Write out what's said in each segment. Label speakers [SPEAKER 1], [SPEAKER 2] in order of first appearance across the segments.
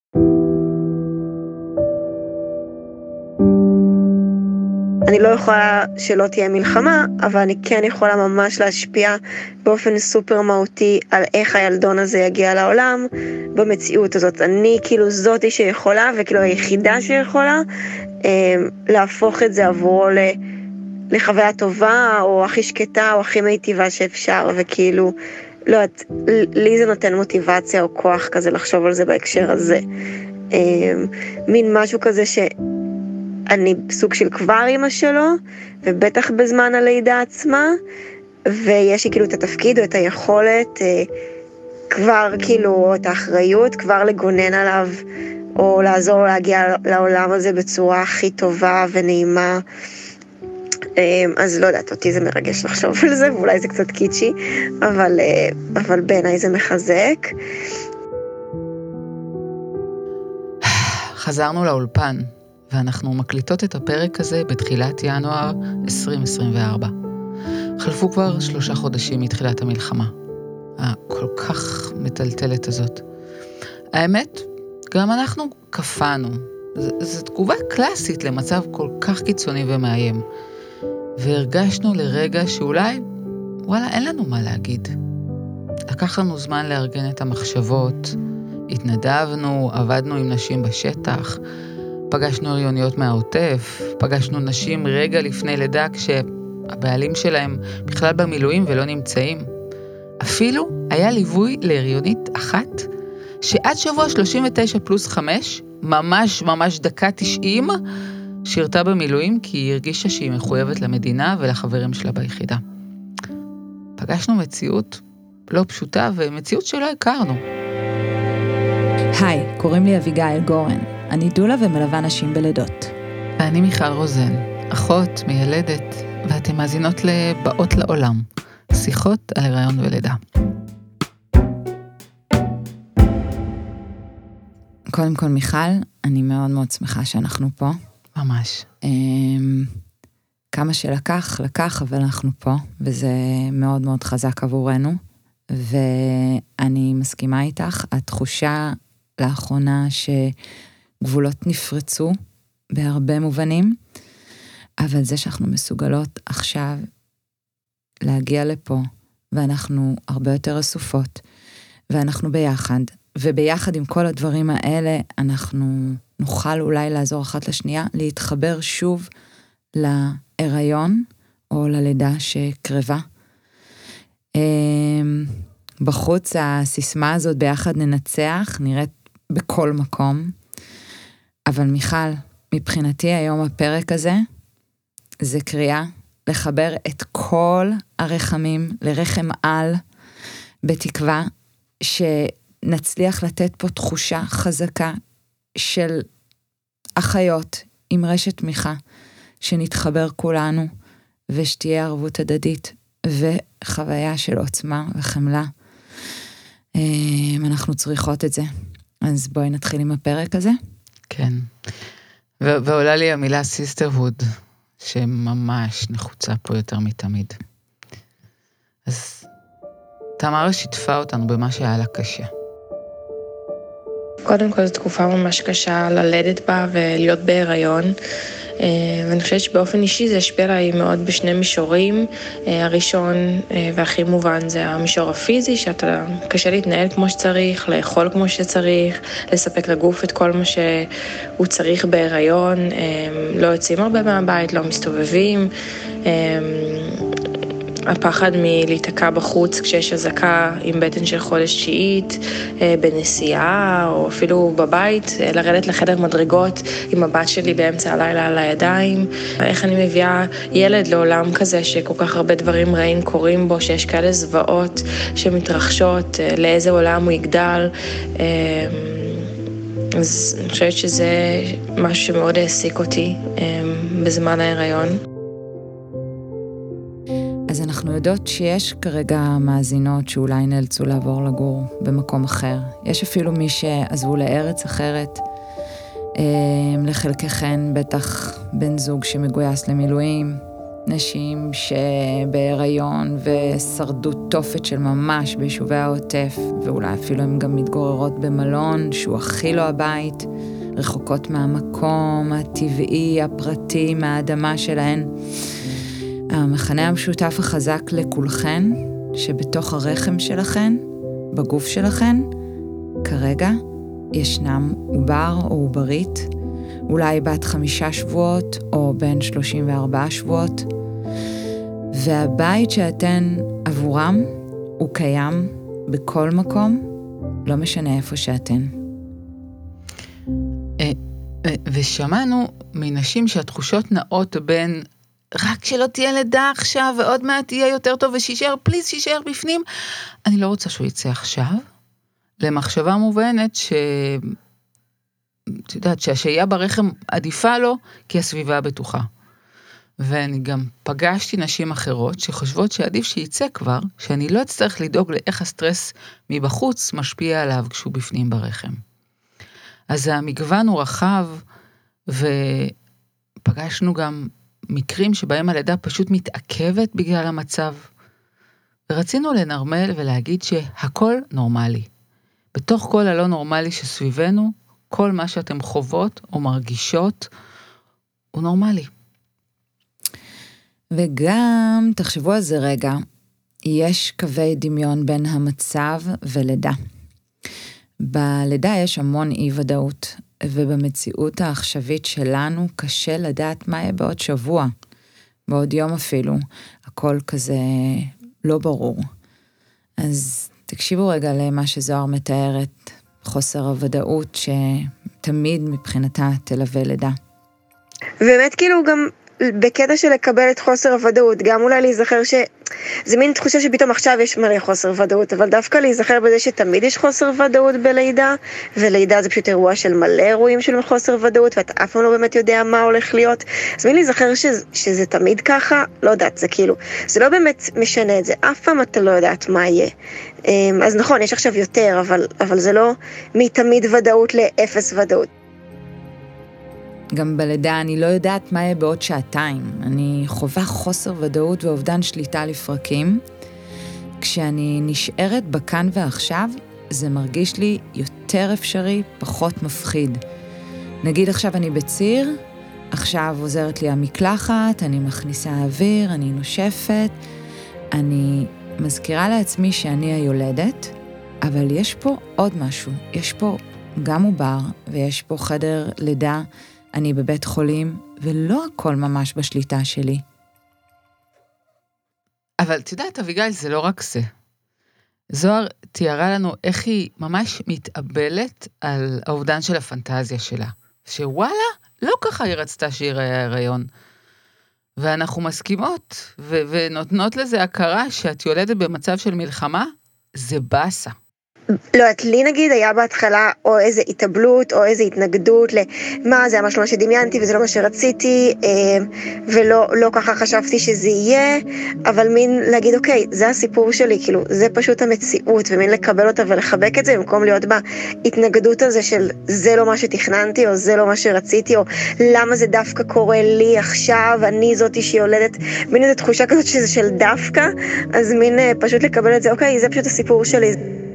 [SPEAKER 1] אני לא יכולה שלא תהיה מלחמה, אבל אני כן יכולה ממש להשפיע באופן סופר מהותי על איך הילדון הזה יגיע לעולם במציאות הזאת. אני כאילו זאתי שיכולה, וכאילו היחידה שיכולה, להפוך את זה עבורו לחוויה טובה, או הכי שקטה, או הכי מיטיבה שאפשר, וכאילו, לא יודעת, לי זה נותן מוטיבציה או כוח כזה לחשוב על זה בהקשר הזה. מין משהו כזה שאני סוג של כבר אמא שלו, ובטח בזמן הלידה עצמה, ויש לי כאילו את התפקיד או את היכולת, כבר כאילו את האחריות, כבר לגונן עליו, או לעזור להגיע לעולם הזה בצורה הכי טובה ונעימה. אז לא יודעת, אותי זה מרגש לחשוב על זה, ואולי זה קצת קיצ'י, אבל בעיניי זה מחזק.
[SPEAKER 2] חזרנו לאולפן, ואנחנו מקליטות את הפרק הזה בתחילת ינואר 2024. חלפו כבר 3 חודשים מתחילת המלחמה, הכל כך מטלטלת הזאת. האמת, גם אנחנו קפאנו. זו תגובה קלאסית למצב כל כך קיצוני ומאיים. והרגשנו לרגע שאולי, וואלה, אין לנו מה להגיד. לקח לנו זמן לארגן את המחשבות, התנדבנו, עבדנו עם נשים בשטח, פגשנו הריוניות מהעוטף, פגשנו נשים רגע לפני לידה כשהבעלים שלהם בכלל במילואים ולא נמצאים. אפילו היה ליווי להריונית אחת, שעד שבוע 39+5, ממש דקה 90, שירתה במילואים כי היא הרגישה שהיא מחויבת למדינה ולחברים שלה ביחידה. פגשנו מציאות לא פשוטה ומציאות שלא הכרנו.
[SPEAKER 3] היי, קוראים לי אביגיל גורן. אני דולה ומלווה נשים בלידות.
[SPEAKER 2] ואני מיכל רוזן, אחות, מיילדת, ואתם מאזינות לבאות לעולם. שיחות על הריון ולידה.
[SPEAKER 3] קודם כל מיכל, אני מאוד מאוד שמחה שאנחנו פה.
[SPEAKER 2] ממש.
[SPEAKER 3] כמה שלקח, אבל אנחנו פה, וזה מאוד מאוד חזק עבורנו, ואני מסכימה איתך, התחושה לאחרונה שגבולות נפרצו בהרבה מובנים, אבל זה שאנחנו מסוגלות עכשיו להגיע לפה, ואנחנו הרבה יותר אסופות, ואנחנו ביחד, וביחד עם כל הדברים האלה, אנחנו נוכל אולי לעזור אחת לשנייה, להתחבר שוב להיריון, או ללידה שקרבה. בחוץ הסיסמה הזאת ביחד ננצח, נראית בכל מקום, אבל מיכל, מבחינתי היום הפרק הזה, זה קריאה לחבר את כל הרחמים לרחם על, בתקווה שנצליח לתת פה תחושה חזקה של אחיות עם רשת תמיכה, שנתחבר כולנו, ושתהיה ערבות הדדית, וחוויה של עוצמה וחמלה. אנחנו צריכות את זה. אז בואי נתחיל עם הפרק הזה.
[SPEAKER 2] כן. ועולה לי המילה sisterhood, שממש נחוצה פה יותר מתמיד. אז תמרה שיתפה אותנו במה שהיה לה קשה.
[SPEAKER 4] קודם כל זו תקופה ממש קשה ללדת בה ולהיות בהיריון, ואני חושבת שבאופן אישי זה השפיע עליי מאוד בשני מישורים. הראשון והכי מובן זה המישור הפיזי, שאתה קשה להתנהל כמו שצריך, לאכול כמו שצריך, לספק לגוף את כל מה שהוא צריך בהיריון, לא יוצאים הרבה מהבית, לא מסתובבים, הפחד מלהיתקע בחוץ כשיש הזקה עם בטן של חודש תשיעית, בנסיעה או אפילו בבית, לרדת לחדר מדרגות עם הבת שלי באמצע הלילה על הידיים. איך אני מביאה ילד לעולם כזה שכל כך הרבה דברים רעים קורים בו, שיש כאלה זוועות שמתרחשות, לאיזה עולם הוא יגדל. אז אני חושבת שזה משהו שמאוד העסיק אותי בזמן ההיריון.
[SPEAKER 3] אז אנחנו יודעות שיש כרגע מאזינות שאולי נאלצו לעבור לגור במקום אחר. יש אפילו מי שעזבו לארץ אחרת. לחלקכן בטח בן זוג שמגויס למילואים, נשים שבהיריון ושרדות תופת של ממש ביישובי העוטף, ואולי אפילו הן גם מתגוררות במלון שהוא הכי לא הבית, רחוקות מהמקום הטבעי, הפרטי, מהאדמה שלהן. המכנה המשותף החזק לכולכן, שבתוך הרחם שלכן, בגוף שלכן, כרגע ישנם עובר או עוברית, אולי בת 5 שבועות או בין 34 שבועות, והבית שאתן עבורם הוא קיים בכל מקום, לא משנה איפה שאתן.
[SPEAKER 2] ושמענו מנשים שהתחושות נעות בין רק שלא תהיה לידה עכשיו ועוד מעט תהיה יותר טוב ושישאר, פליז שישאר בפנים. אני לא רוצה שהוא יצא עכשיו, למחשבה מובנת את יודעת, שהשהייה ברחם עדיפה לו, כי הסביבה בטוחה. ואני גם פגשתי נשים אחרות, שחושבות שעדיף שיצא כבר, שאני לא אצטרך לדאוג לאיך הסטרס מבחוץ משפיע עליו כשהוא בפנים ברחם. אז המגוון הוא רחב, ופגשנו גם מקרים שבהם הלידה פשוט מתעכבת בגלל המצב. ורצינו לנרמל ולהגיד שהכל נורמלי. בתוך כל הלא נורמלי שסביבנו, כל מה שאתם חוות או מרגישות הוא נורמלי.
[SPEAKER 3] וגם, תחשבו על זה רגע, יש קווי דמיון בין המצב ולידה. בלידה יש המון אי-ודאות, ובמציאות העכשווית שלנו קשה לדעת מה יהיה בעוד שבוע, בעוד יום אפילו, הכל כזה לא ברור. אז תקשיבו רגע למה שזוהר מתארת, חוסר הוודאות שתמיד מבחינתה תלווה לידה.
[SPEAKER 1] באמת כאילו גם בקטע של לקבל את חוסר הוודאות, גם אולי להיזכר זה מין תחושה שפתאום עכשיו יש מלא חוסר ודאות, אבל דווקא להיזכר בזה שתמיד יש חוסר ודאות בלידה, ולידה זה פשוט אירוע של מלא אירועים של חוסר ודאות, ואתה אף פעם לא באמת יודע מה הולך להיות. אז מין להיזכר שזה תמיד ככה, לא יודעת, זה כאילו, זה לא באמת משנה את זה, אף פעם אתה לא יודעת מה יהיה. אז נכון, יש עכשיו יותר, אבל זה לא מתמיד ודאות לאפס ודאות.
[SPEAKER 3] גם בלידה אני לא יודעת מה יהיה בעוד שעתיים. אני חווה חוסר ודאות ואובדן שליטה לפרקים. כשאני נשארת בכאן ועכשיו, זה מרגיש לי יותר אפשרי, פחות מפחיד. נגיד עכשיו אני בציר, עכשיו עוזרת לי המקלחת, אני מכניסה אוויר, אני נושפת, אני מזכירה לעצמי שאני היולדת, אבל יש פה עוד משהו. יש פה גם עובר, ויש פה חדר לידה, אני בבית חולים, ולא הכל ממש בשליטה שלי.
[SPEAKER 2] אבל תדעת, אביגיל, זה לא רק זה. זוהר תיארה לנו איך היא ממש מתאבלת על האובדן של הפנטזיה שלה. שוואלה, לא ככה היא רצתה שיראה ההיריון. ואנחנו מסכימות, ונותנות לזה הכרה שאת יולדת במצב של מלחמה, זה בסה.
[SPEAKER 1] לא, את לי נגיד היה בהתחלה או איזה התאבלות או איזה התנגדות למה זה ממש לא מה שדמיינתי וזה לא מה שרציתי ולא ככה חשבתי שזה יהיה, אבל מין להגיד אוקיי, זה הסיפור שלי, כאילו זה פשוט המציאות, ומין לקבל אותה ולחבק את זה במקום להיות בהתנגדות הזה של זה לא מה שתכננתי או זה לא מה שרציתי או למה זה דווקא קורה לי עכשיו, אני זאתי שיולדת, מין איזו תחושה כזאת שזה של דווקא, אז מין פשוט לקבל את זה, אוקיי, זה פשוט הסיפור שלי.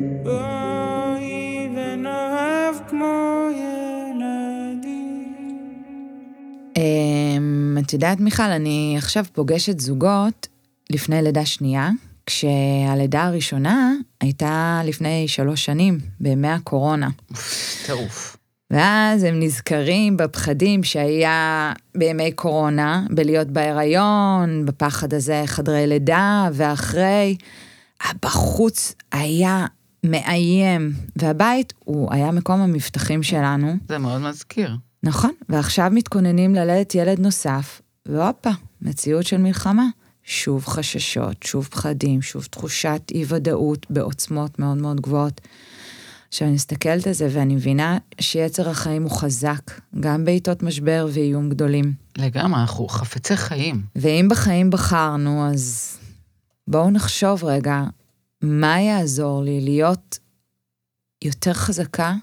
[SPEAKER 3] את יודעת מיכל, אני עכשיו פוגשת זוגות לפני לידה שנייה, כשהלידה הראשונה הייתה לפני 3 שנים, בימי הקורונה.
[SPEAKER 2] טירוף.
[SPEAKER 3] ואז הם נזכרים בפחדים שהיה בימי קורונה, בלהיות בהיריון, בפחד הזה חדרי לידה, ואחרי, בחוץ היה מאיים, והבית הוא היה מקום המבטחים שלנו.
[SPEAKER 2] זה מאוד מזכיר.
[SPEAKER 3] נכון, ועכשיו מתכוננים ללדת ילד נוסף, והופה, מציאות של מלחמה. שוב חששות, שוב פחדים, שוב תחושת אי-ודאות בעוצמות מאוד מאוד גבוהות. עכשיו אני מסתכלת על זה ואני מבינה שיצר החיים הוא חזק, גם בעיתות משבר ואיום גדולים.
[SPEAKER 2] לגמרי, אנחנו חפצי חיים.
[SPEAKER 3] ואם בחיים בחרנו, אז בואו נחשוב רגע, מה יעזור לי להיות יותר חזקה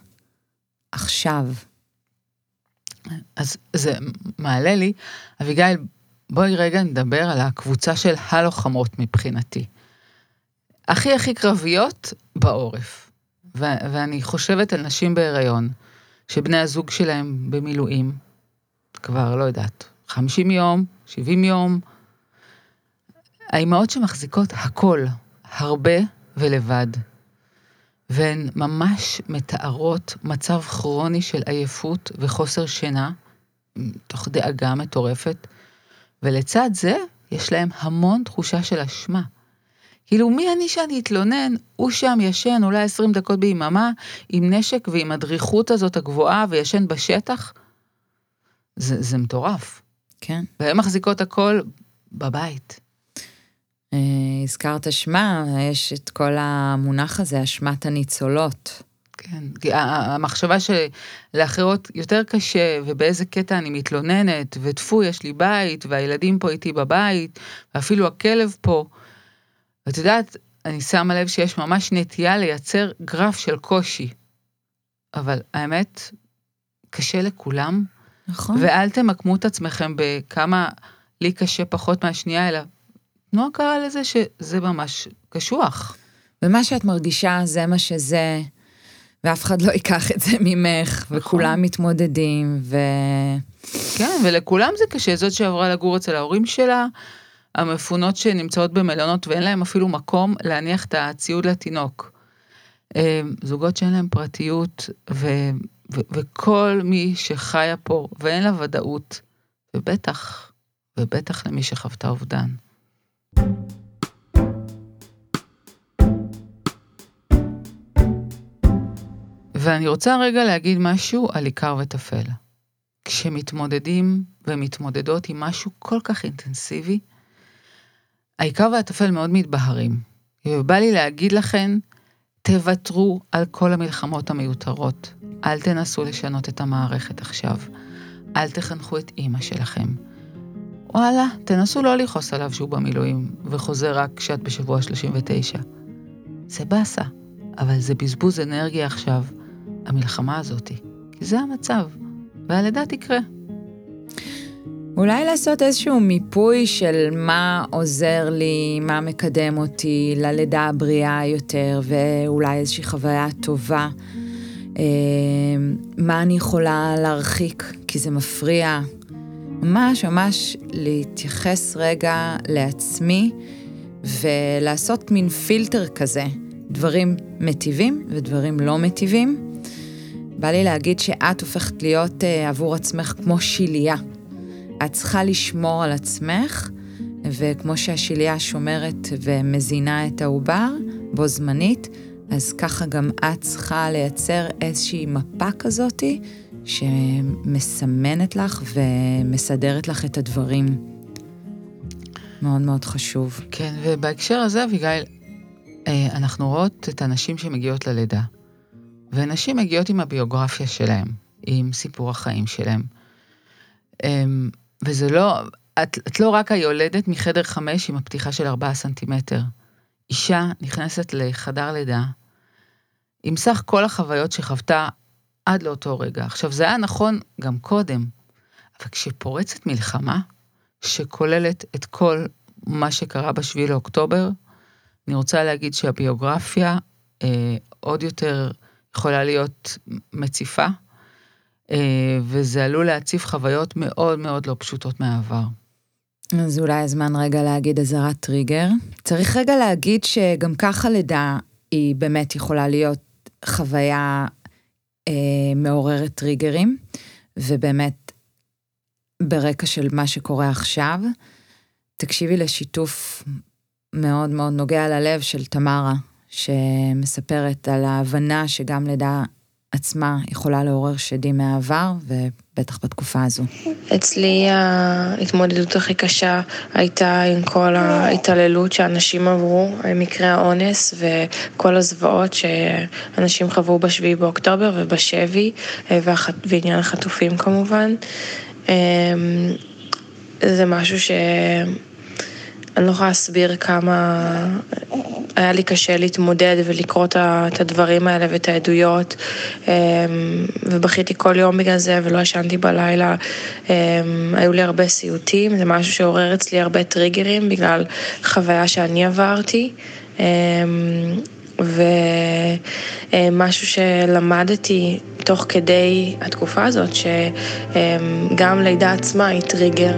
[SPEAKER 3] עכשיו?
[SPEAKER 2] אז זה מעלה לי, אביגיל, בואי רגע נדבר על הקבוצה של הלוחמות מבחינתי. הכי קרביות בעורף. ואני חושבת על נשים בהיריון, שבני הזוג שלהם במילואים, כבר לא יודעת, 50 יום, 70 יום, האימהות שמחזיקות הכל, הרבה ולבד, והן ממש מתארות מצב כרוני של עייפות וחוסר שינה, תוך דאגה מטורפת, ולצד זה יש להם המון תחושה של אשמה. כאילו מי אני שאני אתלונן, הוא שם ישן אולי 20 דקות ביממה, עם נשק ועם הדריכות הזאת הגבוהה, וישן בשטח, זה מטורף.
[SPEAKER 3] כן.
[SPEAKER 2] והן מחזיקות הכל בבית.
[SPEAKER 3] הזכרת אשמה, יש את כל המונח הזה, אשמת הניצולות.
[SPEAKER 2] כן, המחשבה שלאחרות יותר קשה, ובאיזה קטע אני מתלוננת, ודפו יש לי בית, והילדים פה איתי בבית, ואפילו הכלב פה. ואת יודעת, אני שמה לב שיש ממש נטייה לייצר גרף של קושי. אבל האמת, קשה לכולם.
[SPEAKER 3] נכון.
[SPEAKER 2] ואל תמקמו את עצמכם בכמה לי קשה פחות מהשנייה, אלא תנו הכרה לזה שזה ממש קשוח.
[SPEAKER 3] ומה שאת מרגישה זה מה שזה, ואף אחד לא ייקח את זה ממך, נכון. וכולם מתמודדים,
[SPEAKER 2] כן, ולכולם זה קשה, זאת שעברה לגור אצל ההורים שלה, המפונות שנמצאות במלונות, ואין להם אפילו מקום להניח את הציוד לתינוק. זוגות שאין להם פרטיות, וכל מי שחיה פה, ואין לה ודאות, ובטח למי שחוותה אובדן. ואני רוצה רגע להגיד משהו על עיקר וטפל. כשמתמודדים ומתמודדות עם משהו כל כך אינטנסיבי, העיקר והטפל מאוד מתבהרים. ובא לי להגיד לכם, תוותרו על כל המלחמות המיותרות. אל תנסו לשנות את המערכת עכשיו. אל תחנכו את אמא שלכם. וואלה, תנסו לא לכעוס עליו שהוא במילואים, וחוזר רק כשאת בשבוע 39. זה בסה, אבל זה בזבוז אנרגיה עכשיו, המלחמה הזאת. כי זה המצב, והלידה תקרה.
[SPEAKER 3] אולי לעשות איזשהו מיפוי של מה עוזר לי, מה מקדם אותי ללידה הבריאה יותר, ואולי איזושהי חוויה טובה. מה אני יכולה להרחיק, כי זה מפריע. ממש להתייחס רגע לעצמי, ולעשות מין פילטר כזה. דברים מטיבים ודברים לא מטיבים. בא לי להגיד שאת הופכת להיות עבור עצמך כמו שיליה. את צריכה לשמור על עצמך, וכמו שהשיליה שומרת ומזינה את העובר, בו זמנית, אז ככה גם את צריכה לייצר איזושהי מפה כזאת, שמסמנת לך ומסדרת לך את הדברים. מאוד מאוד חשוב.
[SPEAKER 2] כן, ובהקשר הזה, אביגיל, אנחנו רואות את הנשים שמגיעות ללידה, ונשים מגיעות עם הביוגרפיה שלהם, עם סיפור החיים שלהם. וזה לא, את לא רק היולדת מחדר 5 עם הפתיחה של 4 סנטימטר. אישה נכנסת לחדר לידה, עם סך כל החוויות שחוותה עד לאותו רגע. עכשיו, זה היה נכון גם קודם, אבל כשפורצת מלחמה, שכוללת את כל מה שקרה ב7 לאוקטובר, אני רוצה להגיד שהביוגרפיה עוד יותר יכולה להיות מציפה, וזה עלול להציף חוויות מאוד מאוד לא פשוטות מהעבר.
[SPEAKER 3] אז אולי הזמן רגע להגיד עזרת טריגר. צריך רגע להגיד שגם ככה לידה היא באמת יכולה להיות חוויה מעוררת טריגרים, ובאמת ברקע של מה שקורה עכשיו, תקשיבי לשיתוף מאוד מאוד נוגע ללב של תמרה, שמספרת על ההבנה שגם לידה עצמה יכולה לעורר שדים מהעבר, ובטח בתקופה הזו.
[SPEAKER 4] אצלי ההתמודדות הכי קשה הייתה עם כל ההתעללות שאנשים עברו, מקרי האונס וכל הזוועות שאנשים חוו ב7 באוקטובר ובשבי, ועניין החטופים כמובן. זה משהו שאני לא יכולה להסביר כמה היה לי קשה להתמודד ולקרוא את הדברים האלה ואת העדויות, ובכיתי כל יום בגלל זה ולא ישנתי בלילה. היו לי הרבה סיוטים, זה משהו שעורר אצלי הרבה טריגרים בגלל חוויה שאני עברתי, ומשהו שלמדתי תוך כדי התקופה הזאת, שגם לידה עצמה היא טריגר.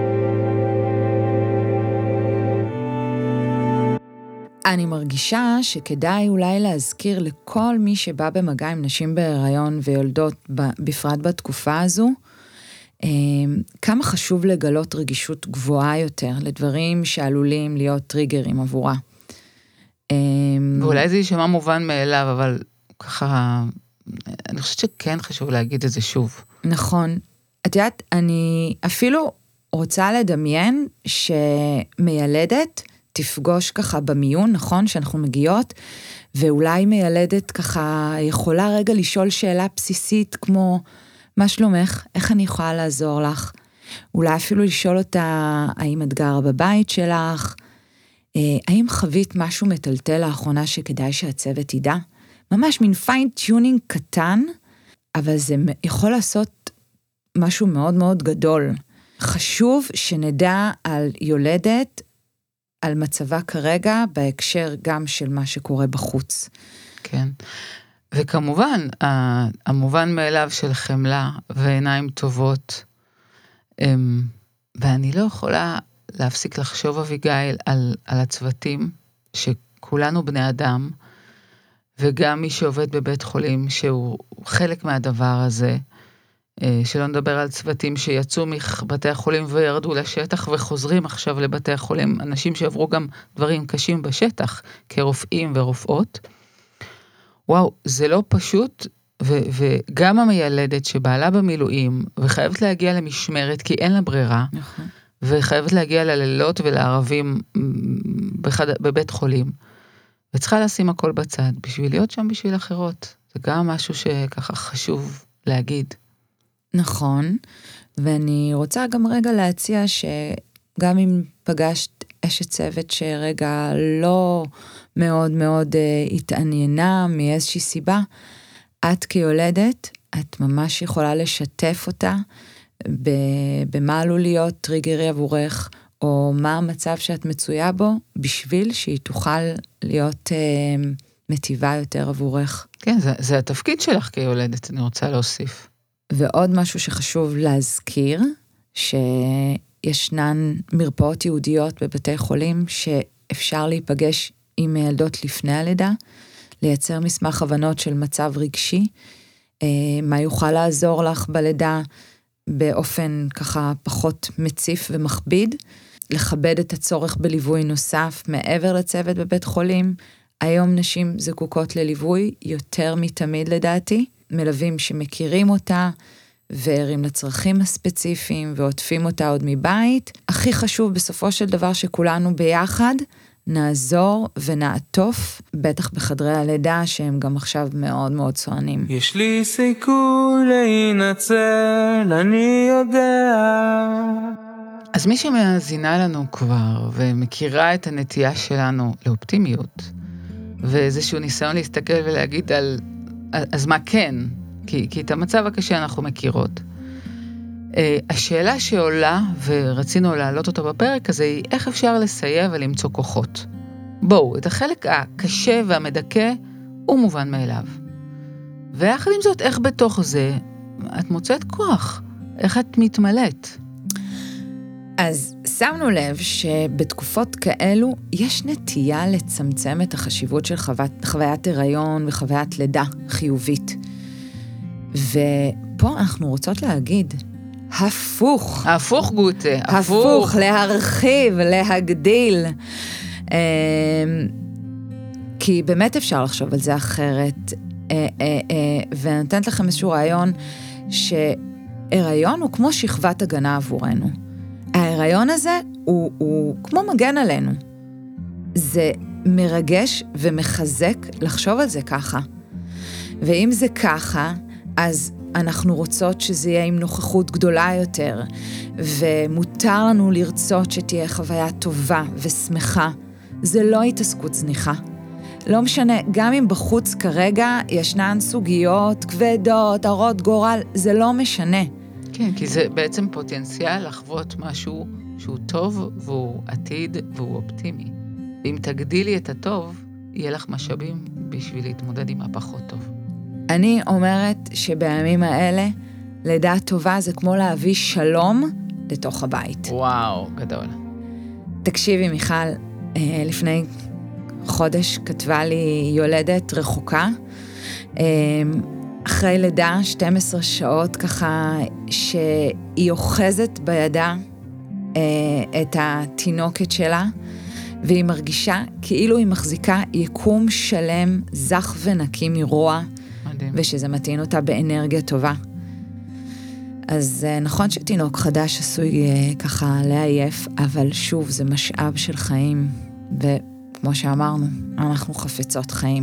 [SPEAKER 3] אני מרגישה שכדאי אולי להזכיר לכל מי שבא במגע עם נשים בהיריון ויולדות, בפרט בתקופה הזו, כמה חשוב לגלות רגישות גבוהה יותר לדברים שעלולים להיות טריגרים עבורה.
[SPEAKER 2] ואולי זה יישמע מובן מאליו, אבל ככה, אני חושבת שכן חשוב להגיד את זה שוב.
[SPEAKER 3] נכון. את יודעת, אני אפילו רוצה לדמיין שמיילדת תפגוש ככה במיון, נכון? שאנחנו מגיעות, ואולי מיילדת ככה יכולה רגע לשאול שאלה בסיסית כמו, מה שלומך? איך אני יכולה לעזור לך? אולי אפילו לשאול אותה, האם את גרה בבית שלך? האם חווית משהו מטלטל לאחרונה שכדאי שהצוות ידע? ממש מין פיין-טיונינג קטן, אבל זה יכול לעשות משהו מאוד מאוד גדול. חשוב שנדע על יולדת, על מצבה כרגע, בהקשר גם של מה שקורה בחוץ.
[SPEAKER 2] כן. וכמובן, המובן מאליו של חמלה ועיניים טובות, ואני לא יכולה להפסיק לחשוב, אביגיל, על הצוותים, שכולנו בני אדם, וגם מי שעובד בבית חולים, שהוא חלק מהדבר הזה, שלא נדבר על צוותים שיצאו מבתי החולים וירדו לשטח וחוזרים עכשיו לבתי החולים, אנשים שעברו גם דברים קשים בשטח, כרופאים ורופאות. וואו, זה לא פשוט, וגם המיילדת שבעלה במילואים, וחייבת להגיע למשמרת, כי אין לה ברירה,
[SPEAKER 3] נכון.
[SPEAKER 2] וחייבת להגיע ללילות ולערבים בבית חולים, וצריכה לשים הכל בצד, בשביל להיות שם בשביל אחרות. זה גם משהו שככה חשוב להגיד.
[SPEAKER 3] נכון, ואני רוצה גם רגע להציע שגם אם פגשת אשת צוות שרגע לא מאוד מאוד התעניינה מאיזושהי סיבה, את כיולדת, את ממש יכולה לשתף אותה במה עלול להיות טריגרי עבורך, או מה המצב שאת מצויה בו, בשביל שהיא תוכל להיות מטיבה יותר עבורך.
[SPEAKER 2] כן, זה התפקיד שלך כיולדת, אני רוצה להוסיף.
[SPEAKER 3] ועוד משהו שחשוב להזכיר, שישנן מרפאות יהודיות בבתי חולים, שאפשר להיפגש עם ילדות לפני הלידה, לייצר מסמך הבנות של מצב רגשי, מה יוכל לעזור לך בלידה, באופן ככה פחות מציף ומכביד, לכבד את הצורך בליווי נוסף מעבר לצוות בבית חולים. היום נשים זקוקות לליווי יותר מתמיד לדעתי, מלווים שמכירים אותה וערים לצרכים הספציפיים ועוטפים אותה עוד מבית. הכי חשוב בסופו של דבר שכולנו ביחד נעזור ונעטוף, בטח בחדרי הלידה שהם גם עכשיו מאוד מאוד צוענים.
[SPEAKER 5] יש לי סיכוי להינצל, אני יודע.
[SPEAKER 2] אז מי שמאזינה לנו כבר ומכירה את הנטייה שלנו לאופטימיות, ואיזשהו ניסיון להסתכל ולהגיד אז מה כן? כי את המצב הקשה אנחנו מכירות. השאלה שעולה, ורצינו להעלות אותה בפרק הזה, היא איך אפשר לסייע ולמצוא כוחות. בואו, את החלק הקשה והמדכא הוא מובן מאליו. ויחד עם זאת, איך בתוך זה את מוצאת כוח? איך את מתמלאת?
[SPEAKER 3] אז שמנו לב שבתקופות כאלו יש נטייה לצמצם את החשיבות של חוויית הריון וחוויית לידה חיובית. ופה אנחנו רוצות להגיד, הפוך.
[SPEAKER 2] הפוך גוטה,
[SPEAKER 3] הפוך, להרחיב, להגדיל. כי באמת אפשר לחשוב על זה אחרת. ואני נותנת לכם איזשהו רעיון שהריון הוא כמו שכבת הגנה עבורנו. ההיריון הזה הוא כמו מגן עלינו. זה מרגש ומחזק לחשוב על זה ככה. ואם זה ככה, אז אנחנו רוצות שזה יהיה עם נוכחות גדולה יותר, ומותר לנו לרצות שתהיה חוויה טובה ושמחה. זה לא התעסקות זניחה. לא משנה, גם אם בחוץ כרגע ישנן סוגיות כבדות, הרות גורל, זה לא משנה.
[SPEAKER 2] כן, כי זה בעצם פוטנציאל לחוות משהו שהוא טוב והוא עתיד והוא אופטימי. ואם תגדילי את הטוב, יהיה לך משאבים בשביל להתמודד עם הפחות טוב.
[SPEAKER 3] אני אומרת שבימים האלה, לידה טובה זה כמו להביא שלום לתוך הבית.
[SPEAKER 2] וואו, גדול.
[SPEAKER 3] תקשיבי, מיכל, לפני חודש כתבה לי יולדת רחוקה, אחרי לידה 12 שעות ככה, שהיא אוחזת בידה את התינוקת שלה, והיא מרגישה כאילו היא מחזיקה יקום שלם, זך ונקי מרוע,
[SPEAKER 2] מדהים.
[SPEAKER 3] ושזה מתאים אותה באנרגיה טובה. אז נכון שתינוק חדש עשוי ככה לעייף, אבל שוב, זה משאב של חיים, וכמו שאמרנו, אנחנו חפצות חיים.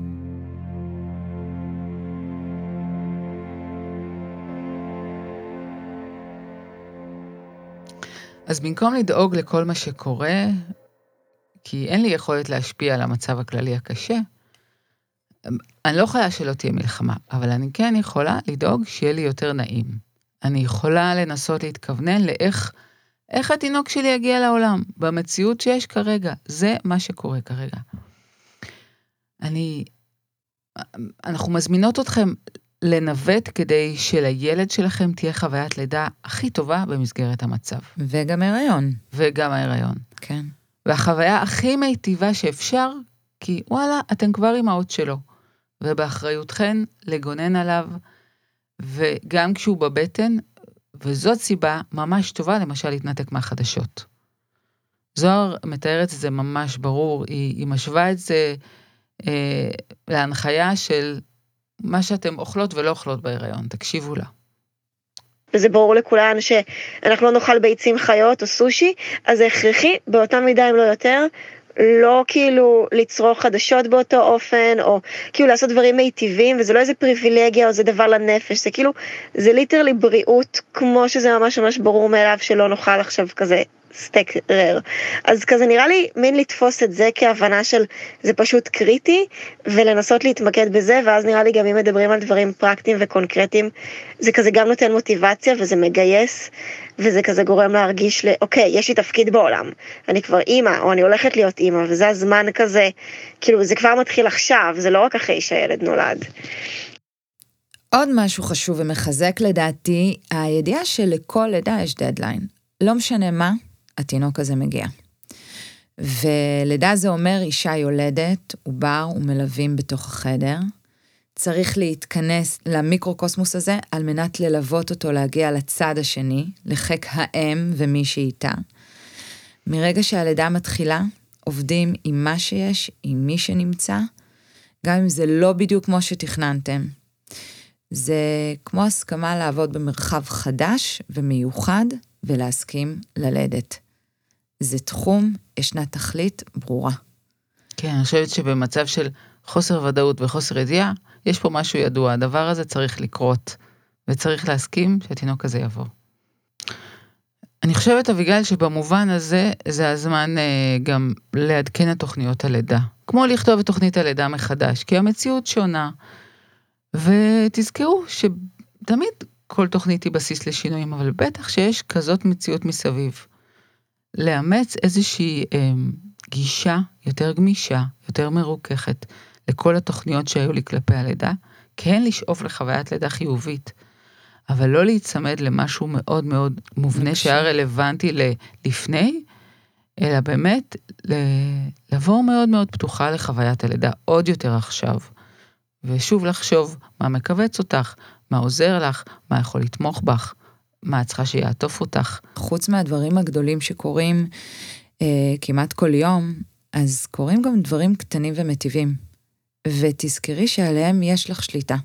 [SPEAKER 2] אז במקום לדאוג לכל מה שקורה, כי אין לי יכולת להשפיע על המצב הכללי הקשה, אני לא יכולה שלא תהיה מלחמה, אבל אני כן יכולה לדאוג שיהיה לי יותר נעים. אני יכולה לנסות להתכוונן איך התינוק שלי יגיע לעולם, במציאות שיש כרגע. זה מה שקורה כרגע. אנחנו מזמינות אתכם לנווט כדי שלילד שלכם תהיה חוויית לידה הכי טובה במסגרת המצב.
[SPEAKER 3] וגם הריון.
[SPEAKER 2] וגם ההיריון.
[SPEAKER 3] כן.
[SPEAKER 2] והחוויה הכי מיטיבה שאפשר, כי וואלה, אתם כבר אמהות שלו, ובאחריותכן לגונן עליו, וגם כשהוא בבטן, וזאת סיבה ממש טובה, למשל להתנתק מהחדשות. זוהר מתארת את זה ממש ברור, היא משווה את זה להנחיה של מה שאתם אוכלות ולא אוכלות בהיריון, תקשיבו לה.
[SPEAKER 1] וזה ברור לכולן שאנחנו לא נאכל ביצים חיות או סושי, אז זה הכרחי, באותה מידה אם לא יותר, לא כאילו לצרוך חדשות באותו אופן, או כאילו לעשות דברים מיטיבים, וזה לא איזה פריבילגיה או זה דבר לנפש, זה כאילו, זה ליטרלי בריאות, כמו שזה ממש ממש ברור מאליו שלא נאכל עכשיו כזה סטייק רר. אז כזה נראה לי מין לתפוס את זה כהבנה של זה פשוט קריטי, ולנסות להתמקד בזה, ואז נראה לי גם אם מדברים על דברים פרקטיים וקונקרטיים, זה כזה גם נותן מוטיבציה וזה מגייס, וזה כזה גורם להרגיש אוקיי, יש לי תפקיד בעולם, אני כבר אימא, או אני הולכת להיות אימא, וזה הזמן כזה, כאילו זה כבר מתחיל עכשיו, זה לא רק אחרי שהילד נולד.
[SPEAKER 3] עוד משהו חשוב ומחזק לדעתי, הידיעה שלכל לידה יש דדליין. לא משנה מה, התינוק הזה מגיע. ולידה זה אומר אישה יולדת, עובר ומלווים בתוך החדר. צריך להתכנס למיקרוקוסמוס הזה, על מנת ללוות אותו להגיע לצד השני, לחק האם ומי שאיתה. מרגע שהלידה מתחילה, עובדים עם מה שיש, עם מי שנמצא, גם אם זה לא בדיוק כמו שתכננתם. זה כמו הסכמה לעבוד במרחב חדש ומיוחד, ולהסכים ללדת. זה תחום, ישנה תכלית ברורה.
[SPEAKER 2] כן, אני חושבת שבמצב של חוסר ודאות וחוסר ידיעה, יש פה משהו ידוע, הדבר הזה צריך לקרות, וצריך להסכים שהתינוק הזה יבוא. אני חושבת, אביגל, שבמובן הזה, זה הזמן גם לעדכן את תוכניות הלידה. כמו לכתוב את תוכנית הלידה מחדש, כי המציאות שונה, ותזכרו שתמיד כל תוכנית היא בסיס לשינויים, אבל בטח שיש כזאת מציאות מסביב. לאמץ איזושהי גישה יותר גמישה, יותר מרוככת, לכל התוכניות שהיו לי כלפי הלידה, כן לשאוף לחוויית לידה חיובית, אבל לא להצמד למשהו מאוד מאוד מובנה שהיה רלוונטי לפני, אלא באמת לבוא מאוד מאוד פתוחה לחוויית הלידה, עוד יותר עכשיו. ושוב לחשוב מה מקווץ אותך, מה עוזר לך, מה יכול לתמוך בך, מה את צריכה שיעטוף אותך.
[SPEAKER 3] חוץ מהדברים הגדולים שקורים כמעט כל יום, אז קורים גם דברים קטנים ומטיבים. ותזכרי שעליהם יש לך שליטה.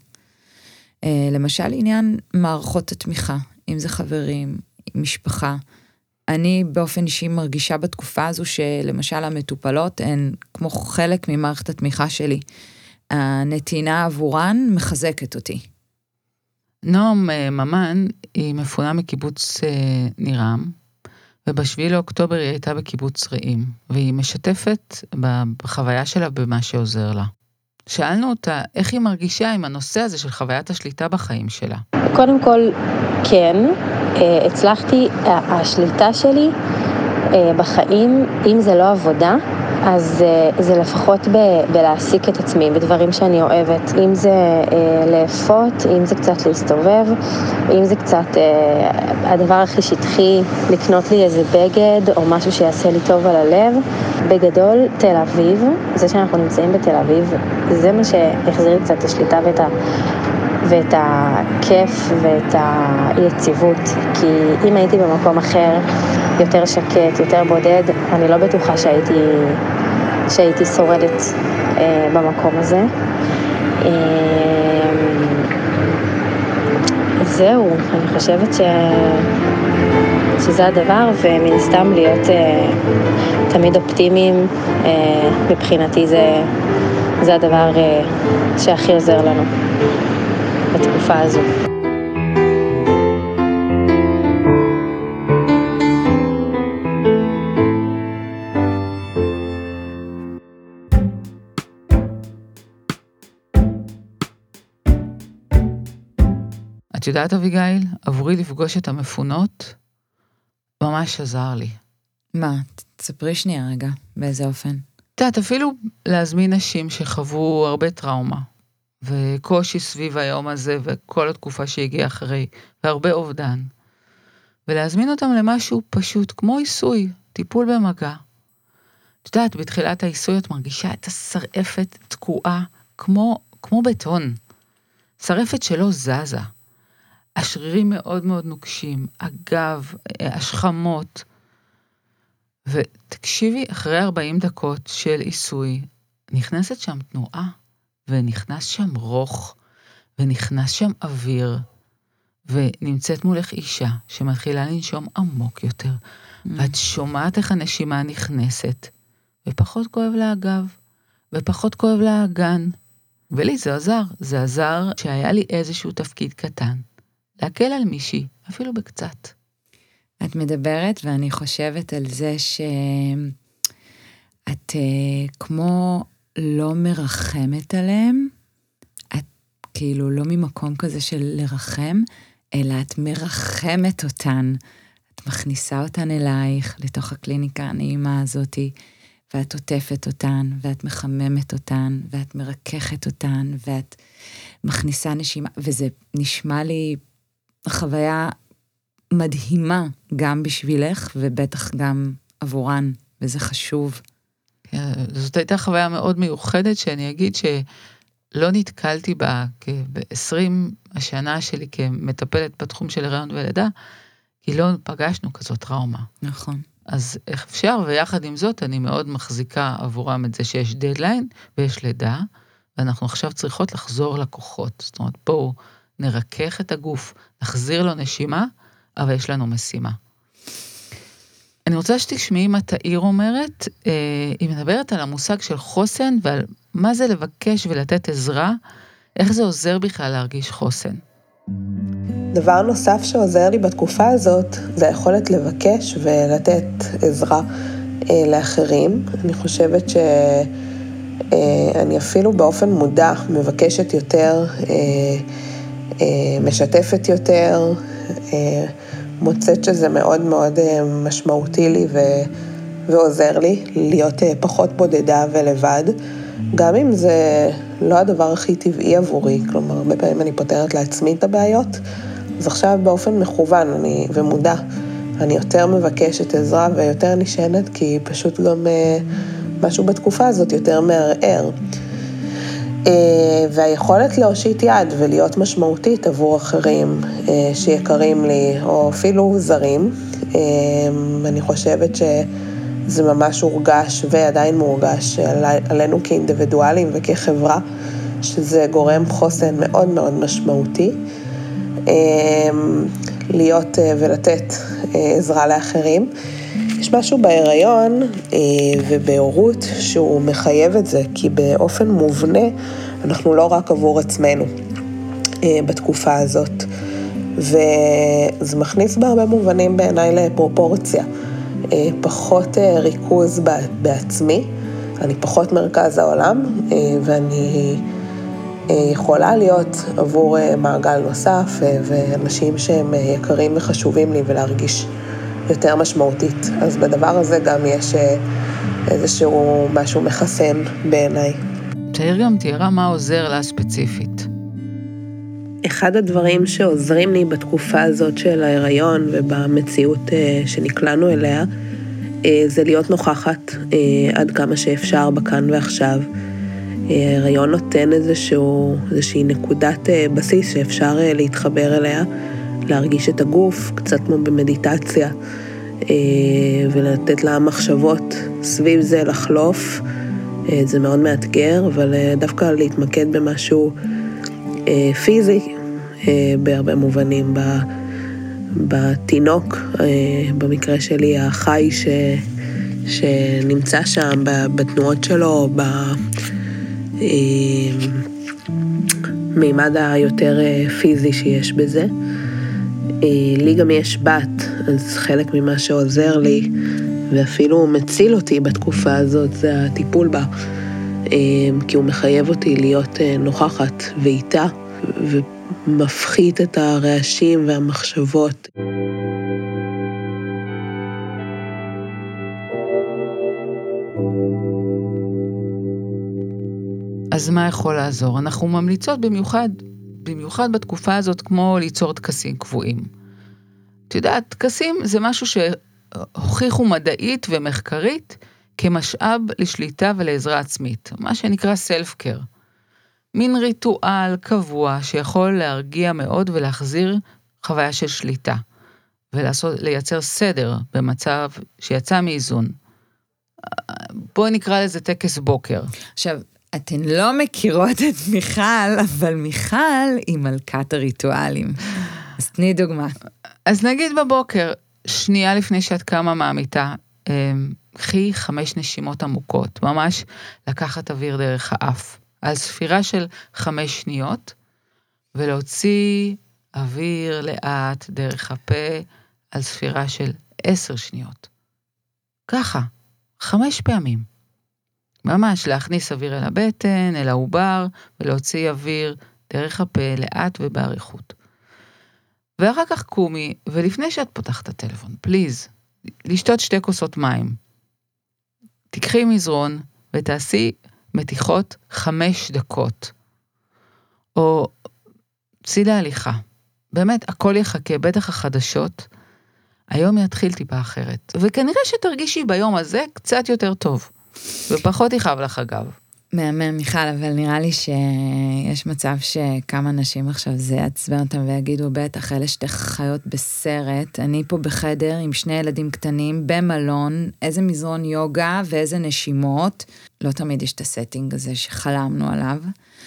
[SPEAKER 3] למשל עניין מערכות התמיכה, אם זה חברים, משפחה. אני באופן אישי מרגישה בתקופה הזו שלמשל המטופלות הן כמו חלק ממערכת התמיכה שלי. הנתינה עבורן מחזקת אותי.
[SPEAKER 2] נועם ממן היא מפונה מקיבוץ נירם, וב7 לאוקטובר היא הייתה בקיבוץ רעים, והיא משתפת בחוויה שלה במה שעוזר לה. שאלנו אותה איך היא מרגישה עם הנושא הזה של חוויית השליטה בחיים שלה.
[SPEAKER 6] קודם כל, כן, הצלחתי, השליטה שלי בחיים, אם זה לא עבודה, אז זה לפחות בלהעסיק את עצמי, בדברים שאני אוהבת. אם זה לאפות, אם זה קצת להסתובב, אם זה קצת הדבר הכי שטחי, לקנות לי איזה בגד או משהו שיעשה לי טוב על הלב. בגדול, תל אביב, זה שאנחנו נמצאים בתל אביב, זה מה שהחזיר לי קצת את השליטה ואת הכיף ואת היציבות. כי אם הייתי במקום אחר, יותר שקט, יותר בודד, אני לא בטוחה שהייתי שורדת במקום הזה. זהו, אני חושבת שזה הדבר, ומן סתם להיות תמיד אופטימיים, מבחינתי זה הדבר שהכי עוזר לנו בתקופה הזו.
[SPEAKER 2] את יודעת, אביגיל, עבורי לפגוש את המפונות ממש עזר לי.
[SPEAKER 3] מה? תספרי שנייה רגע, באיזה אופן?
[SPEAKER 2] את יודעת, אפילו להזמין נשים שחוו הרבה טראומה, וקושי סביב היום הזה, וכל התקופה שהגיעה אחרי, והרבה אובדן. ולהזמין אותם למשהו פשוט, כמו עיסוי, טיפול במגע. את יודעת, בתחילת העיסוי את מרגישה את השרעפת תקועה, כמו בטון. שרעפת שלא זזה. השרירים מאוד מאוד נוקשים, הגב, השכמות. ותקשיבי, אחרי 40 דקות של עיסוי, נכנסת שם תנועה, ונכנס שם רוח, ונכנס שם אוויר, ונמצאת מולך אישה שמתחילה לנשום עמוק יותר, ואת שומעת איך הנשימה נכנסת, ופחות כואב לה הגב, ופחות כואב לה הגן. ולי זה עזר שהיה לי איזשהו תפקיד קטן, להקל על מישהי, אפילו בקצת.
[SPEAKER 3] את מדברת ואני חושבת על זה שאת כמו לא מרחמת עליהם, את כאילו לא ממקום כזה של לרחם, אלא את מרחמת אותן, את מכניסה אותן אלייך לתוך הקליניקה הנעימה הזאת, ואת עוטפת אותן, ואת מחממת אותן, ואת מרככת אותן, ואת מכניסה נשימה, וזה נשמע לי חוויה מדהימה, גם בשבילך, ובטח גם עבורן, וזה חשוב.
[SPEAKER 2] זאת הייתה חוויה מאוד מיוחדת, שאני אגיד שלא נתקלתי בה, ב-20 השנה שלי כמטפלת בתחום של הריון ולידה, כי לא פגשנו כזאת טראומה.
[SPEAKER 3] נכון.
[SPEAKER 2] אז איך אפשר, ויחד עם זאת, אני מאוד מחזיקה עבורם את זה שיש דדליין, ויש לידה, ואנחנו עכשיו צריכות לחזור לכוחות. זאת אומרת, בואו נרכך את הגוף, נחזיר לו נשימה, אבל יש לנו משימה. אני רוצה שתשמעי מה תאיר אומרת, היא מדברת על המושג של חוסן, ועל מה זה לבקש ולתת עזרה, איך זה עוזר בכלל להרגיש חוסן.
[SPEAKER 7] דבר נוסף שעוזר לי בתקופה הזאת, זה היכולת לבקש ולתת עזרה לאחרים. אני חושבת שאני אפילו באופן מודע מבקשת יותר, משתפת יותר, מוצאת שזה מאוד מאוד משמעותי לי ועוזר לי להיות פחות בודדה ולבד, גם אם זה לא הדבר הכי טבעי עבורי, כלומר, הרבה פעמים אני פותרת לעצמי את הבעיות, אז עכשיו באופן מכוון ומודע, אני יותר מבקשת עזרה ויותר נשענת, כי פשוט גם משהו בתקופה הזאת יותר מערער. והיכולת להושיט יד ולהיות משמעותית עבור אחרים שיקרים לי, או אפילו זרים, אני חושבת שזה ממש הורגש ועדיין מורגש עלינו כאינדיבידואלים וכחברה, שזה גורם חוסן מאוד מאוד משמעותי, להיות ולתת עזרה לאחרים. יש משהו בהיריון ובהורות שהוא מחייב את זה, כי באופן מובנה אנחנו לא רק עבור עצמנו בתקופה הזאת, וזה מכניס בהרבה מובנים בעיניי לפרופורציה. פחות ריכוז בעצמי, אני פחות מרכז העולם, ואני יכולה להיות עבור מעגל נוסף, ואנשים שהם יקרים וחשובים לי, ולהרגיש יותר משמעותית. אז בדבר הזה גם יש איזשהו משהו מחסן בעיניי.
[SPEAKER 2] תאיר גם תיארה מה עוזר לה ספציפית.
[SPEAKER 7] אחד הדברים שעוזרים לי בתקופה הזאת של ההיריון ובמציאות שנקלענו אליה, זה להיות נוכחת עד כמה שאפשר בכאן ועכשיו. ההיריון נותן איזושהי נקודת בסיס שאפשר להתחבר אליה, להרגיש את הגוף, קצת כמו במדיטציה, ולתת לה מחשבות סביב זה לחלוף. זה מאוד מאתגר, אבל דווקא להתמקד במשהו פיזי, בהרבה מובנים, בתינוק, במקרה שלי החי שנמצא שם, בתנועות שלו, במימד היותר פיזי שיש בזה. לי גם יש בת, אז חלק ממה שעוזר לי, ואפילו מציל אותי בתקופה הזאת, זה הטיפול בה, כי הוא מחייב אותי להיות נוכחת ואיתה, ומפחית את הרעשים והמחשבות.
[SPEAKER 2] אז מה יכול לעזור? אנחנו ממליצות במיוחד בתקופה הזאת, כמו ליצור טקסים קבועים. את יודעת, טקסים זה משהו שהוכיחו מדעית ומחקרית כמשאב לשליטה ולעזרה עצמית, מה שנקרא self-care. מין ריטואל קבוע שיכול להרגיע מאוד ולהחזיר חוויה של שליטה, ולייצר סדר במצב שיצא מאיזון. בואי נקרא לזה טקס בוקר.
[SPEAKER 3] עכשיו, אתן לא מכירות את מיכל, אבל מיכל היא מלכת הריטואלים. אז תני דוגמה.
[SPEAKER 2] אז נגיד בבוקר, שנייה לפני שאת קמה מהמיטה, קחי 5 נשימות עמוקות, ממש לקחת אוויר דרך האף, על ספירה של 5 שניות, ולהוציא אוויר לאט דרך הפה, על ספירה של 10 שניות. ככה, 5 פעמים. ממש להכניס אוויר אל הבטן, אל העובר, ולהוציא אוויר דרך הפה לאט ובעריכות. ואחר כך קומי, ולפני שאת פותחת את הטלפון, פליז, לשתות 2 כוסות מים. תקחי מזרון ותעשי מתיחות 5 דקות. או צאי להליכה. באמת, הכל יחכה, בטח החדשות. היום יתחיל טיפה אחרת. וכנראה שתרגישי ביום הזה קצת יותר טוב. ופחות יכאב לך אגב.
[SPEAKER 3] מהמם, מיכל, אבל נראה לי שיש מצב שכמה נשים עכשיו זה יעצבן אותם ויגידו, בטח, אלה 2 חיות בסרט, אני פה בחדר עם 2 ילדים קטנים, במלון, איזה מזרון יוגה ואיזה נשימות, לא תמיד יש את הסטינג הזה שחלמנו עליו,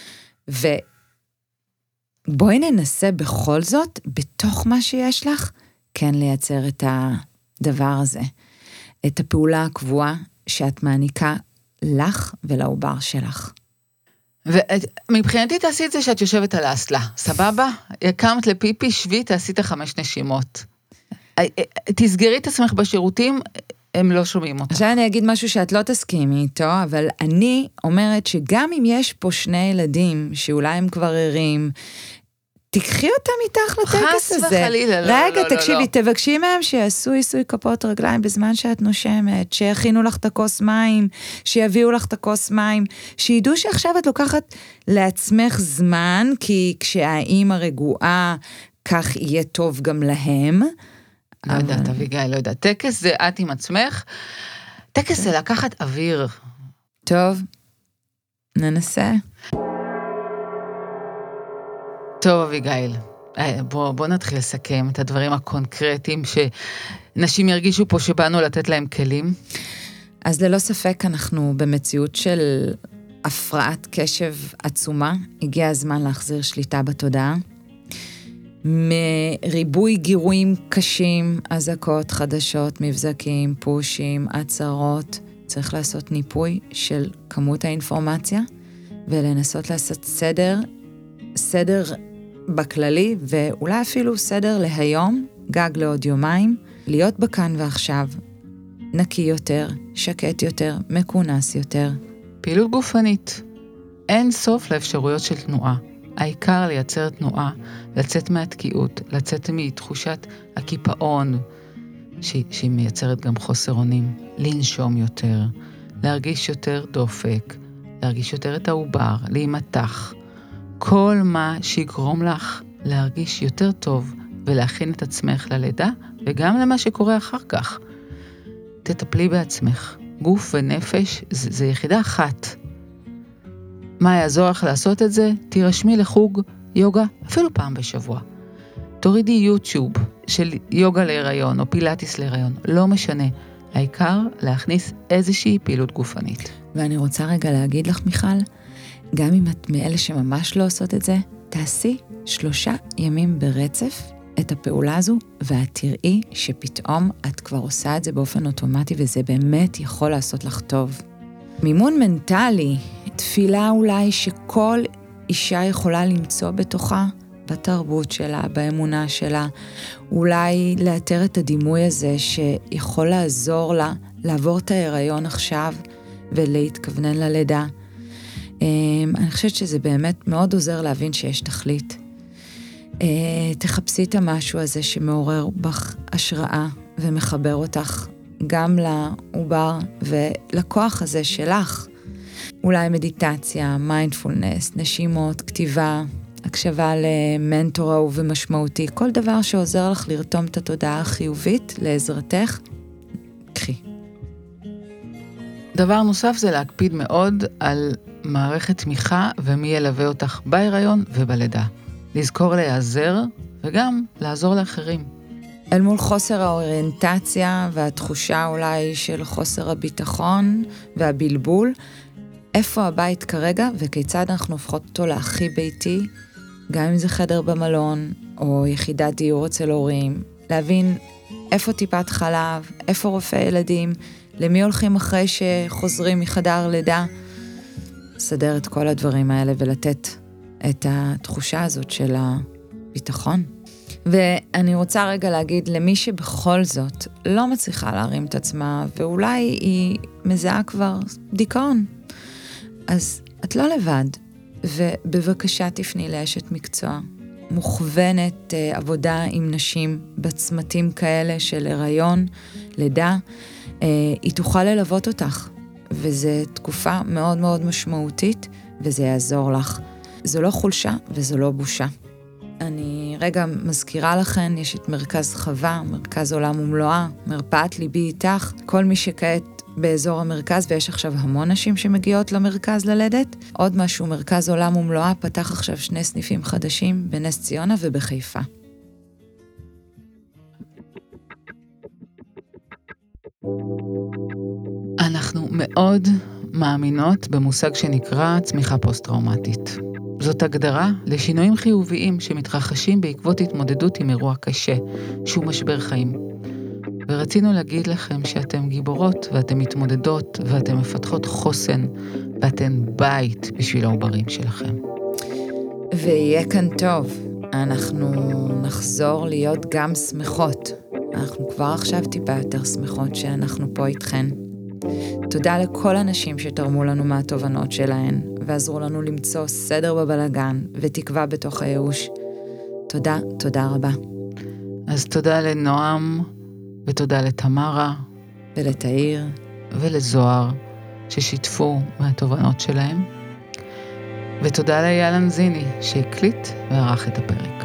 [SPEAKER 3] ובואי ננסה בכל זאת, בתוך מה שיש לך, כן לייצר את הדבר הזה, את הפעולה הקבועה שאת מעניקה לך ולעובר שלך.
[SPEAKER 2] ומבחינתי תעשי את זה שאת יושבת על האסלה, סבבה? קמת לפיפי, שבי, תעשי את 5 נשימות. תסגרי את עצמך בשירותים, הם לא שומעים אותך.
[SPEAKER 3] עכשיו אני אגיד משהו שאת לא תסכימי איתו, אבל אני אומרת שגם אם יש פה 2 ילדים, שאולי הם כבר ערים, תקחי אותם איתך לטקס הזה.
[SPEAKER 2] חס וחלילה, לא,
[SPEAKER 3] רגע,
[SPEAKER 2] לא,
[SPEAKER 3] תקשיבי,
[SPEAKER 2] לא.
[SPEAKER 3] תבקשי מהם שיעשו עיסוי כפות רגליים בזמן שאת נושמת, שיכינו לך את הכוס מים, שיביאו לך את הכוס מים, שידעו שעכשיו את לוקחת לעצמך זמן, כי כשהאימא רגועה, כך יהיה טוב גם להם.
[SPEAKER 2] לא יודעת, אביגיל, לא יודעת. טקס זה את עם עצמך, טקס זה לקחת אוויר.
[SPEAKER 3] טוב, ננסה.
[SPEAKER 2] טוב, אביגיל, בוא נתחיל לסכם את הדברים הקונקרטיים שנשים ירגישו פה שבאנו לתת להם כלים.
[SPEAKER 3] אז ללא ספק אנחנו במציאות של הפרעת קשב עצומה, הגיע הזמן להחזיר שליטה בתודעה. מריבוי גירויים קשים, אזעקות, חדשות, מבזקים, פושים, עצרות, צריך לעשות ניפוי של כמות האינפורמציה, ולנסות לעשות סדר בכללי, ואולי אפילו סדר להיום, גג לעוד יומיים, להיות בכאן ועכשיו, נקי יותר, שקט יותר, מכונס יותר.
[SPEAKER 2] פעילות גופנית. אין סוף לאפשרויות של תנועה. העיקר לייצר תנועה, לצאת מהתקיעות, לצאת מתחושת הקיפאון, שהיא מייצרת גם חוסר אונים, לנשום יותר, להרגיש יותר דופק, להרגיש יותר את העובר, להימתח. כל מה שיגרום לך להרגיש יותר טוב ולהכין את עצמך ללידה, וגם למה שקורה אחר כך. תטפלי בעצמך. גוף ונפש זה יחידה אחת. מה יעזור לך לעשות את זה? תירשמי לחוג יוגה אפילו פעם בשבוע. תורידי יוטיוב של יוגה להיריון או פילאטיס להיריון, לא משנה. העיקר להכניס איזושהי פעילות גופנית.
[SPEAKER 3] ואני רוצה רגע להגיד לך, מיכל, גם אם את מאלה שממש לא עושות את זה, תעשי 3 ימים ברצף את הפעולה הזו, ואת תראי שפתאום את כבר עושה את זה באופן אוטומטי, וזה באמת יכול לעשות לך טוב. מימון מנטלי, תפילה אולי שכל אישה יכולה למצוא בתוכה, בתרבות שלה, באמונה שלה, אולי לאתר את הדימוי הזה שיכול לעזור לה לעבור את ההיריון עכשיו ולהתכוונן ללידה. אני חושבת שזה באמת מאוד עוזר להבין שיש תכלית. תחפשי את המשהו הזה שמעורר בך השראה ומחבר אותך גם לעובר ולכוח הזה שלך. אולי מדיטציה, מיינדפולנס, נשימות, כתיבה, הקשבה למנטור אהוב ומשמעותי, כל דבר שעוזר לך לרתום את התודעה החיובית לעזרתך, קחי.
[SPEAKER 2] דבר נוסף זה להקפיד מאוד על מערכת תמיכה ומי ילווה אותך בהיריון ובלידה. לזכור להיעזר וגם לעזור לאחרים.
[SPEAKER 3] אל מול חוסר האוריינטציה והתחושה אולי של חוסר הביטחון והבלבול, איפה הבית כרגע וכיצד אנחנו הופכות אותו להכי ביתי, גם אם זה חדר במלון או יחידת דיור אצל הורים, להבין איפה טיפת חלב, איפה רופא ילדים, למי הולכים אחרי שחוזרים מחדר לידה, לסדר את כל הדברים האלה ולתת את התחושה הזאת של הביטחון. ואני רוצה רגע להגיד למי שבכל זאת לא מצליחה להרים את עצמה, ואולי היא מזהה כבר דיכאון, אז את לא לבד, ובבקשה תפני לאשת מקצוע, מוכוונת עבודה עם נשים בצמתים כאלה של הריון, לידה, היא תוכל ללוות אותך, וזו תקופה מאוד מאוד משמעותית, וזה יעזור לך. זו לא חולשה וזו לא בושה. אני רגע מזכירה לכן, יש את מרכז חווה, מרכז עולם ומלואה, מרפאת ליבי איתך, כל מי שכעת באזור המרכז, ויש עכשיו המון נשים שמגיעות למרכז ללדת. עוד משהו, מרכז עולם ומלואה פתח עכשיו 2 סניפים חדשים בנס ציונה ובחיפה.
[SPEAKER 2] אנחנו מאוד מאמינות במושג שנקרא צמיחה פוסט-טראומטית. זאת הגדרה לשינויים חיוביים שמתרחשים בעקבות התמודדות עם אירוע קשה, שהוא משבר חיים. ורצינו להגיד לכם שאתם גיבורות ואתם מתמודדות ואתם מפתחות חוסן ואתם בית בשביל העוברים שלכם.
[SPEAKER 3] ויהיה כאן טוב. אנחנו נחזור להיות גם שמחות. אנחנו כבר עכשיו טיפה יותר שמחות שאנחנו פה איתכן. תודה לכל הנשים שתרמו לנו מהתובנות שלהן, ועזרו לנו למצוא סדר בבלגן ותקווה בתוך הייאוש. תודה, תודה רבה.
[SPEAKER 2] אז תודה לנועם, ותודה לתמרה,
[SPEAKER 3] ולתאיר,
[SPEAKER 2] ולזוהר, ששיתפו מהתובנות שלהם. ותודה לאייל אנזיני, שהקליט וערך את הפרק.